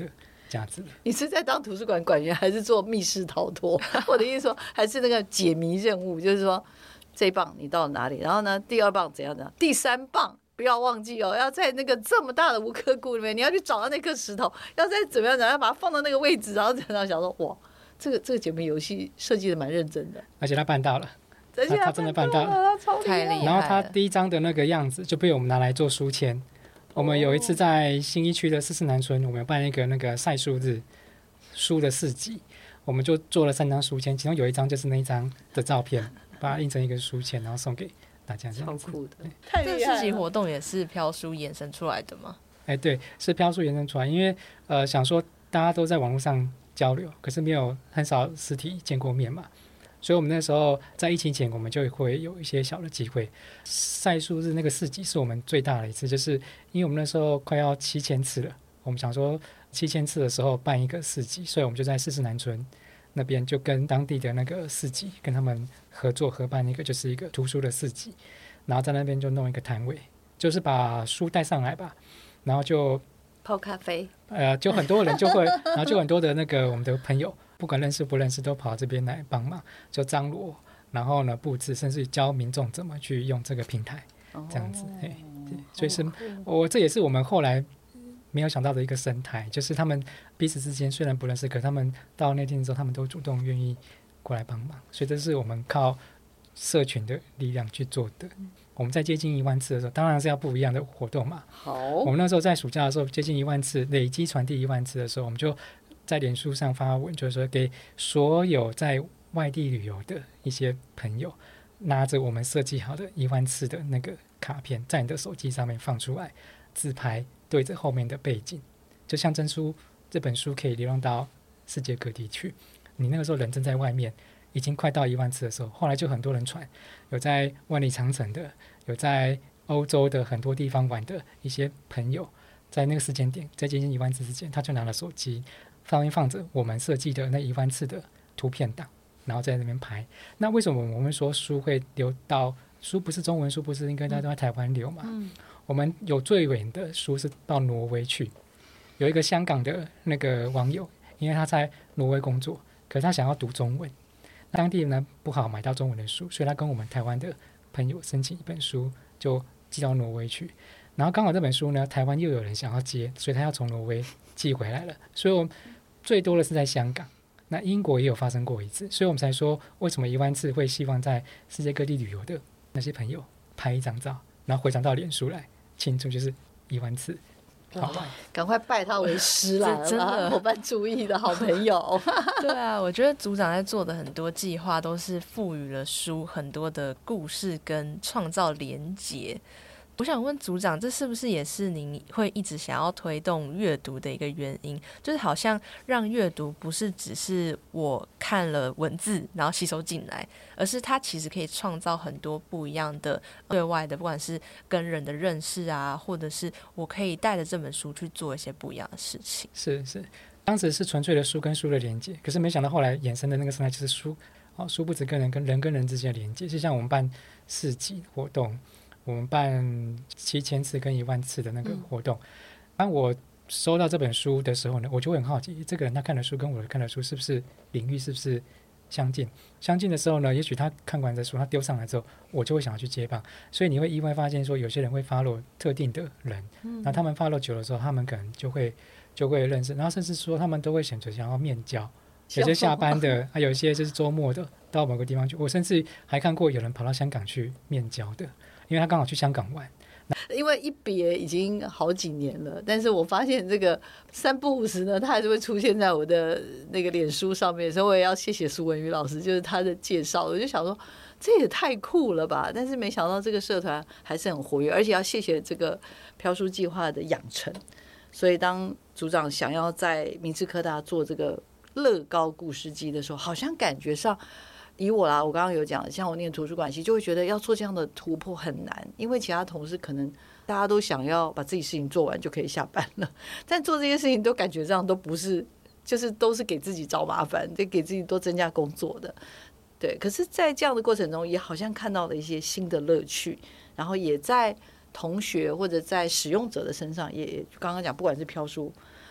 价值。 你是在当图书馆馆员，还是做密室逃脱？我的意思说，还是那个解谜任务，就是说这一棒你到哪里，然后呢，第二棒怎样怎样，第三棒不要忘记哦，要在那个这么大的吴科窟里面，你要去找到那颗石头，要再怎么样怎么样把它放到那个位置，然后然后想说哇，这个这个解谜游戏设计的蛮认真的， 而且他办到了。 而且 他, 他真的办到了， 太厉害了。 然后他第一张的那个样子就被我们拿来做书签。我们有一次在信义区的四四南村，我们办一个那个晒书日书的市集，我们就做了三张书签，其中有一张就是那一张的照片，把它印成一个书签，然后送给大家。这样子超酷的， 太厉害了。这个市集活动也是飘书衍生出来的吗？ 哎，对，是飘书衍生出来，因为呃想说大家都在网络上交流，可是没有很少实体见过面嘛。所以我们那时候在疫情前，我们就会有一些小的机会。晒书日那个市集是我们最大的一次，就是因为我们那时候快要七千次了，我们想说七千次的时候办一个市集，所以我们就在四四南村那边就跟当地的那个市集跟他们合作合办一个就是一个图书的市集，然后在那边就弄一个摊位，就是把书带上来吧，然后就泡咖啡， 呃，就很多人就会，然后就很多的那个我们的朋友。不管认识不认识都跑这边来帮忙，就张罗，然后呢布置，甚至教民众怎么去用这个平台，这样子。哎、哦，所以是我这也是我们后来没有想到的一个生态，就是他们彼此之间虽然不认识，可他们到那天之后，他们都主动愿意过来帮忙，所以这是我们靠社群的力量去做的。我们在接近一万次的时候，当然是要不一样的活动嘛。 好， 我们那时候在暑假的时候接近一万次，累积传递一万次的时候，我们就在脸书上发文，就是说给所有在外地旅游的一些朋友，拿着我们设计好的一万次的那个卡片，在你的手机上面放出来，自拍对着后面的背景，就像真书这本书可以流浪到世界各地去。你那个时候人正在外面，已经快到一万次的时候，后来就很多人传，有在万里长城的，有在欧洲的很多地方玩的一些朋友，在那个时间点，在接近一万次之前，他就拿了手机。上面放着我们设计的那一万次的图片档，然后在那边拍。那为什么我们说书会流到书不是中文书，不是应该大家都在台湾流嘛？嗯、我们有最远的书是到挪威去，有一个香港的那个网友，因为他在挪威工作，可是他想要读中文，当地呢不好买到中文的书，所以他跟我们台湾的朋友申请一本书，就寄到挪威去。然后刚好这本书呢，台湾又有人想要接，所以他要从挪威寄回来了。所以我们最多的是在香港，那英国也有发生过一次，所以我们才说为什么一万次会希望在世界各地旅游的那些朋友拍一张照，然后回传到脸书来庆祝，就是一万次。好， 赶快拜他为师啦！真的，伙伴注意的好朋友。 对啊，我觉得组长在做的很多计划都是赋予了书很多的故事跟创造连结。我想问组长，这是不是也是您会一直想要推动阅读的一个原因？就是好像让阅读不是只是我看了文字然后吸收进来，而是它其实可以创造很多不一样的对外的，不管是跟人的认识啊，或者是我可以带着这本书去做一些不一样的事情。 是是，当时是纯粹的书跟书的连接，可是没想到后来衍生的那个生态就是书，哦，书不止跟人跟人跟人之间的连接，就像我们办市集活动。我们办七千次跟一万次的那个活动，当我收到这本书的时候呢，我就会很好奇，这个人他看的书跟我看的书是不是领域是不是相近？相近的时候呢，也许他看完这书，他丢上来之后，我就会想要去接棒。所以你会意外发现说，有些人会 follow 特定的人，那他们 follow 久了之后，他们可能就会就会认识，然后甚至说他们都会选择想要面交。有些下班的，还有一些就是周末的，到某个地方去。我甚至还看过有人跑到香港去面交的。因为他刚好去香港玩， 因为一别已经好几年了，但是我发现这个三不五时呢，他还是会出现在我的那个脸书上面，所以我也要谢谢苏文宇老师，就是他的介绍，我就想说这也太酷了吧！但是没想到这个社团还是很活跃，而且要谢谢这个飘书计划的养成。所以当组长想要在明志科大做这个乐高故事机的时候，好像感觉上。以我啦，我刚刚有讲，像我念图书馆系，就会觉得要做这样的突破很难，因为其他同事可能大家都想要把自己事情做完就可以下班了，但做这些事情都感觉这样都不是，就是都是给自己找麻烦，得给自己多增加工作的。对，可是在这样的过程中，也好像看到了一些新的乐趣，然后也在同学或者在使用者的身上，也刚刚讲，不管是飘书。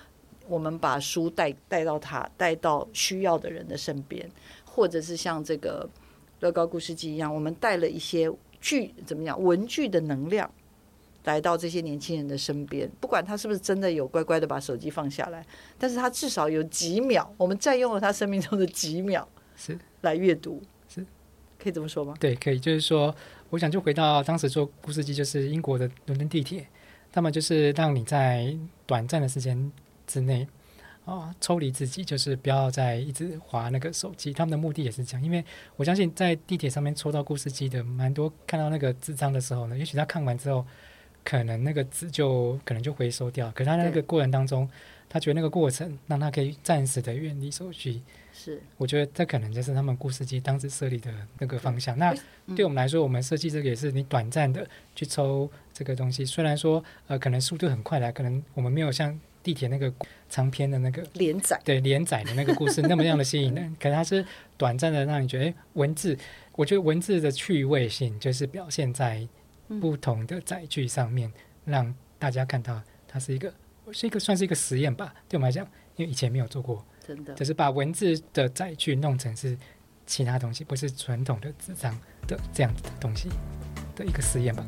我们把书带带到他带到需要的人的身边，或者是像这个乐高故事机一样，我们带了一些具怎么样文具的能量来到这些年轻人的身边，不管他是不是真的有乖乖的把手机放下来，但是他至少有几秒，我们占用了他生命中的几秒是来阅读， 是可以这么说吗？ 对，可以。就是说我想就回到当时做故事机，就是英国的伦敦地铁，他们就是让你在短暂的时间之内啊，抽离自己，就是不要再一直滑那个手机。他们的目的也是这样，因为我相信在地铁上面抽到故事机的蛮多，看到那个纸张的时候呢，也许他看完之后可能那个纸就可能就回收掉，可是他那个过程当中他觉得那个过程让他可以暂时的远离手机， 是我觉得这可能就是他们故事机当时设立的那个方向。那对我们来说，我们设计这个也是你短暂的去抽这个东西，虽然说呃可能速度很快啦，可能我们没有像地铁那个长篇的那个连载对连载的那个故事那么样的吸引人，可是它是短暂的让你觉得，哎，文字，我觉得文字的趣味性就是表现在不同的载具上面，让大家看到它是一个是一个算是一个实验吧，对我们来讲，因为以前没有做过， 真的就是把文字的载具弄成是其他东西，不是传统的纸张的这样子的东西的一个实验吧。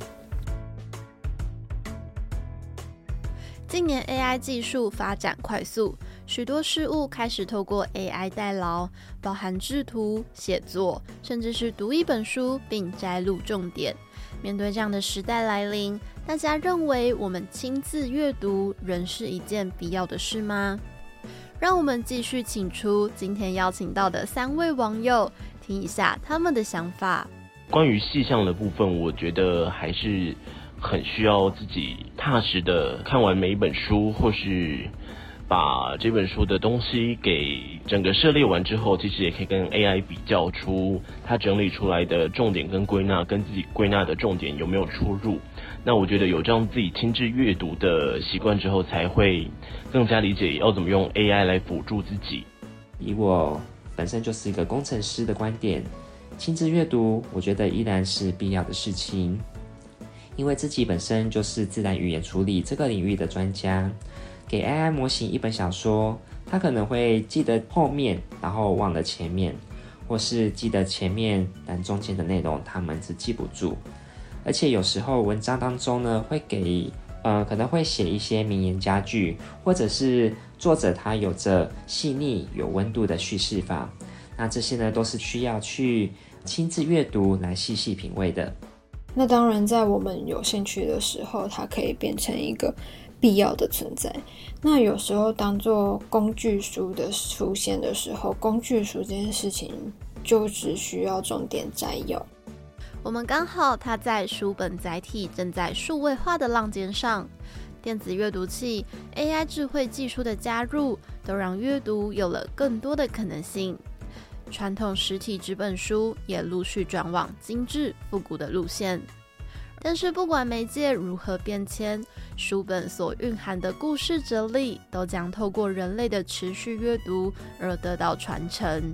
近年 A I 技术发展快速，许多事物开始透过 A I 代劳，包含制图、写作，甚至是读一本书并摘录重点。面对这样的时代来临，大家认为我们亲自阅读仍是一件必要的事吗？让我们继续请出今天邀请到的三位网友，听一下他们的想法。 关于细项的部分，我觉得还是很需要自己踏实的看完每一本书，或是把这本书的东西给整个涉猎完之后，其实也可以跟 A I 比较出它整理出来的重点跟归纳，跟自己归纳的重点有没有出入。那我觉得有这样自己亲自阅读的习惯之后，才会更加理解要怎么用 A I 来辅助自己。 以我本身就是一个工程师的观点，亲自阅读我觉得依然是必要的事情，因为自己本身就是自然语言处理这个领域的专家，给 A I 模型一本小说，它可能会记得后面，然后忘了前面，或是记得前面但中间的内容它们只记不住。而且有时候文章当中呢，会给呃可能会写一些名言佳句，或者是作者他有着细腻有温度的叙事法，那这些呢都是需要去亲自阅读来细细品味的。 那当然在我们有兴趣的时候，它可以变成一个必要的存在。那有时候当做工具书的出现的时候，工具书这件事情就只需要重点摘要。 我们刚好踏在书本载体正在数位化的浪尖上，电子阅读器、A I 智慧技术的加入，都让阅读有了更多的可能性。传统实体纸本书也陆续转往精致复古的路线。但是不管媒介如何变迁，书本所蕴含的故事哲理，都将透过人类的持续阅读而得到传承。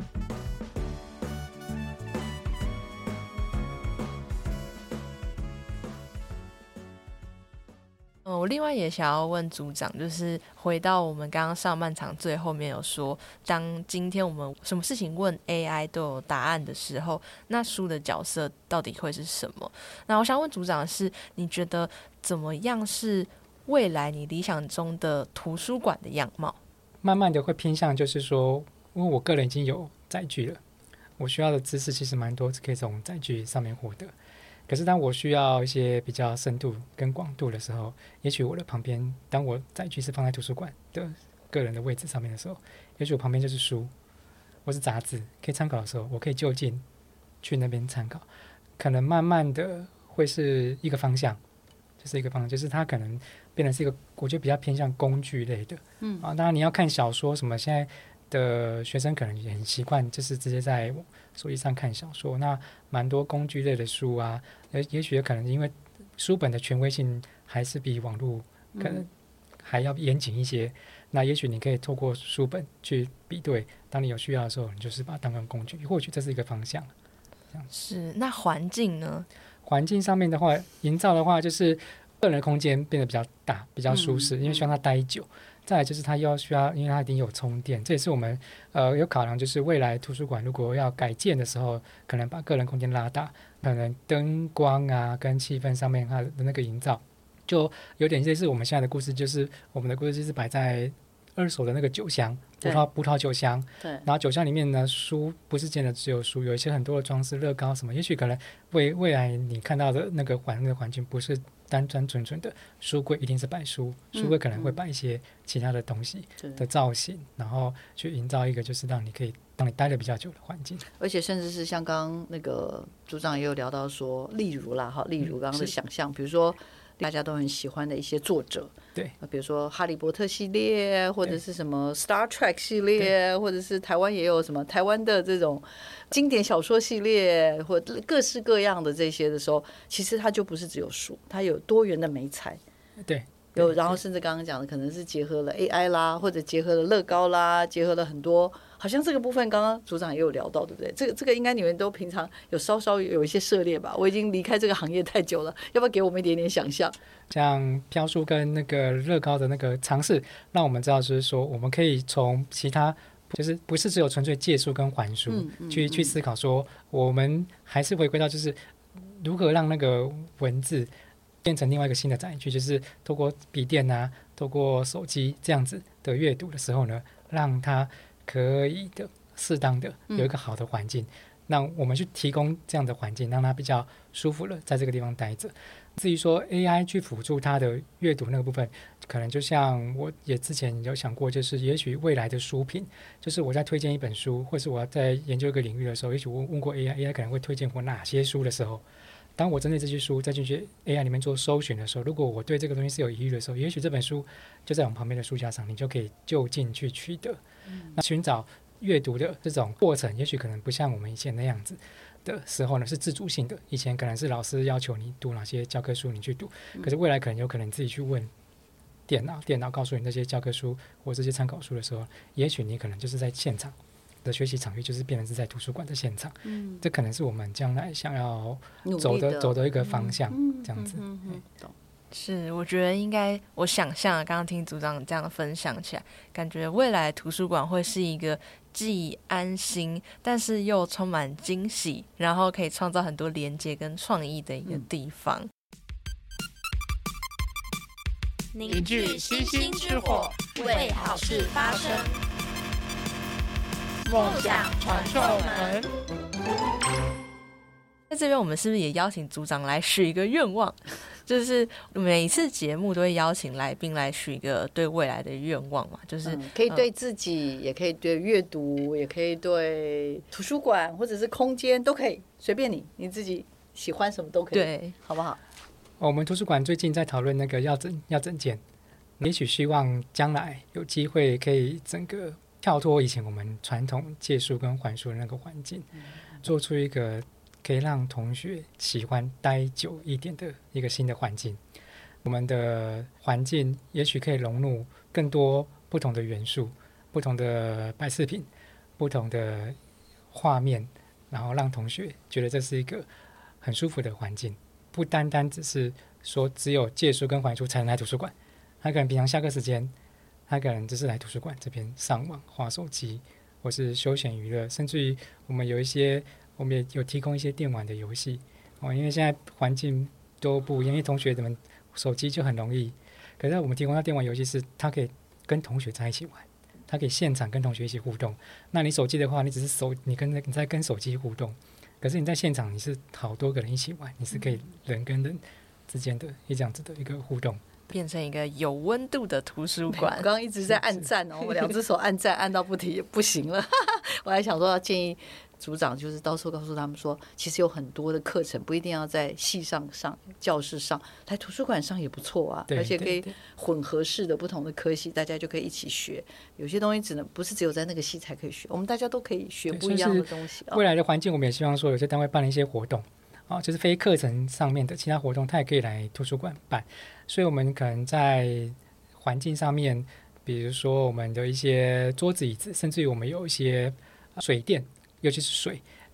我另外也想要问组长，就是回到我们刚刚上半场最后面有说，当今天我们什么事情问 A I 都有答案的时候，那书的角色到底会是什么？那我想问组长的是，你觉得怎么样是未来你理想中的图书馆的样貌？ 慢慢的会偏向就是说，因为我个人已经有载具了，我需要的知识其实蛮多可以从载具上面获得。可是当我需要一些比较深度跟广度的时候，也许我的旁边，当我载具是放在图书馆的个人的位置上面的时候，也许我旁边就是书或是杂志可以参考的时候，我可以就近去那边参考。可能慢慢的会是一个方向，就是一个方向，就是它可能变成是一个我觉得比较偏向工具类的。嗯啊，当然你要看小说什么，现在的学生可能也很习惯，就是直接在手机上看小说。那蛮多工具类的书啊，也许可能因为书本的权威性还是比网络可能还要严谨一些。嗯、那也许你可以透过书本去比对，当你有需要的时候，你就是把它当成工具，或许这是一个方向。 是，那环境呢？ 环境上面的话，营造的话，就是个人空间变得比较大比较舒适， 嗯、 因为希望他待久。再来就是它要需要，因为它一定有充电，这也是我们呃有考量，就是未来图书馆如果要改建的时候，可能把个人空间拉大，可能灯光啊跟气氛上面它的那个营造，就有点类似我们现在的故事，就是我们的故事就是摆在二手的那个酒箱，葡萄葡萄酒箱， 对， 然后酒箱里面呢，书不是见的只有书，有一些很多的装饰、乐高什么，也许可能未未来你看到的那个环那个环境不是单单纯纯的书柜，一定是摆书，书柜可能会摆一些其他的东西的造型，嗯、然后去营造一个就是让你可以让你待的比较久的环境。 而且甚至是像刚刚那个组长也有聊到说，例如啦哈，例如刚刚的想象，嗯、比如说大家都很喜欢的一些作者， 对， 比如说哈利波特系列，或者是什么 Star Trek 系列，或者是台湾也有什么台湾的这种经典小说系列，或各式各样的这些的时候，其实它就不是只有书，它有多元的媒材， 对， 有，然后甚至刚刚讲的可能是结合了 A I 啦，或者结合了乐高啦，结合了很多，好像这个部分刚刚组长也有聊到，对不对？这个这个应该你们都平常有稍稍有一些涉猎吧？我已经离开这个行业太久了，要不要给我们一点点想象？ 像飘书跟那个乐高的那个尝试，让我们知道就是说，我们可以从其他就是不是只有纯粹借书跟还书，嗯嗯、去去思考说，我们还是回归到就是如何让那个文字变成另外一个新的载具，就是透过笔电啊，透过手机这样子的阅读的时候呢，让它可以的适当的有一个好的环境，嗯、让我们去提供这样的环境，让它比较舒服了，在这个地方待着。至于说 A I 去辅助它的阅读那个部分，可能就像我也之前有想过，就是也许未来的书评，就是我在推荐一本书，或是我在研究一个领域的时候，也许我问过 A I，A I 可能会推荐我哪些书的时候，当我针对这些书再进去 A I 里面做搜寻的时候，如果我对这个东西是有疑虑的时候，也许这本书就在我们旁边的书架上，你就可以就近去取得。嗯、那寻找阅读的这种过程，也许可能不像我们以前那样子的时候呢，是自主性的。以前可能是老师要求你读哪些教科书，你去读，可是未来可能有可能你自己去问电脑，电脑告诉你那些教科书或这些参考书的时候，也许你可能就是在现场的学习场域，就是变成是在图书馆的现场。嗯，这可能是我们将来想要走的走的一个方向，嗯、这样子。嗯嗯嗯懂。是，我觉得应该，我想象刚刚听组长这样的分享起来，感觉未来图书馆会是一个既安心，但是又充满惊喜，然后可以创造很多连接跟创意的一个地方。 凝聚星星之火，为好事发声，梦想传送门。 在这边，我们是不是也邀请组长来许一个愿望？就是每一次节目都会邀请来宾来许一个对未来的愿望嘛，就是、 嗯、可以对自己，呃、也可以对阅读，也可以对图书馆或者是空间，都可以，随便你，你自己喜欢什么都可以， 对， 好不好？ 我们图书馆最近在讨论那个要整要整建，也许希望将来有机会可以整个跳脱以前我们传统借书跟还书的那个环境，嗯、做出一个可以让同学喜欢待久一点的一个新的环境。我们的环境也许可以融入更多不同的元素，不同的摆饰品，不同的画面，然后让同学觉得这是一个很舒服的环境，不单单只是说只有借书跟还书才能来图书馆，他可能平常下课时间，他可能只是来图书馆这边上网滑手机，或是休闲娱乐，甚至于我们有一些我们也有提供一些电玩的游戏，哦，因为现在环境都不一样，因为同学们手机就很容易，可是我们提供的电玩游戏是他可以跟同学在一起玩，他可以现场跟同学一起互动。那你手机的话，你只是手你跟你在跟手机互动，可是你在现场你是好多个人一起玩，你是可以人跟人之间的这样子的一个互动， 变成一个有温度的图书馆。 我刚刚一直在按赞哦，我两只手按赞按到不提不行了我还想说要建议组长就是到时候告诉他们说，其实有很多的课程不一定要在系上上教室上，来图书馆上也不错啊，而且可以混合式的不同的科系，大家就可以一起学。有些东西只能不是只有在那个系才可以学，我们大家都可以学不一样的东西。 未来的环境我们也希望说，有些单位办了一些活动啊，就是非课程上面的其他活动，它也可以来图书馆办。所以我们可能在环境上面，比如说我们的一些桌子椅子，甚至于我们有一些水电，尤其是水，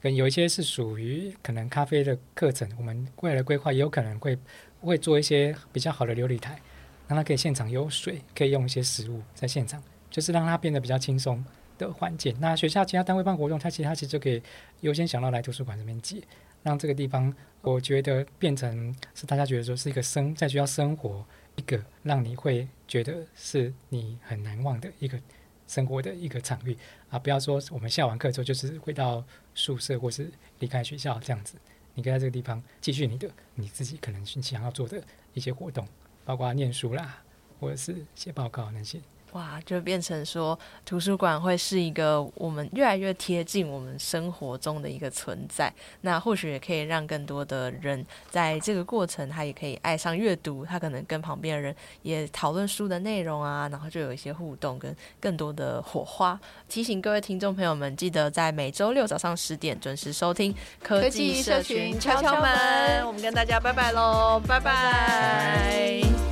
跟有一些是属于可能咖啡的课程，我们未来规划也有可能会会做一些比较好的流理台，让它可以现场有水，可以用一些食物在现场，就是让它变得比较轻松的环境。那学校其他单位办活动，它其实它其实就可以优先想到来图书馆这边接，让这个地方我觉得变成是大家觉得说是一个生在学校生活一个让你会觉得是你很难忘的一个生活的一个场域啊，不要说我们下完课之后就是回到宿舍或是离开学校这样子，你可以在这个地方继续你的你自己可能想要做的一些活动，包括念书啦，或者是写报告那些。 哇，就变成说图书馆会是一个我们越来越贴近我们生活中的一个存在，那或许也可以让更多的人在这个过程他也可以爱上阅读，他可能跟旁边的人也讨论书的内容啊，然后就有一些互动跟更多的火花。提醒各位听众朋友们，记得在每周六早上十点准时收听科技社群敲敲门， 我们跟大家拜拜喽，拜拜。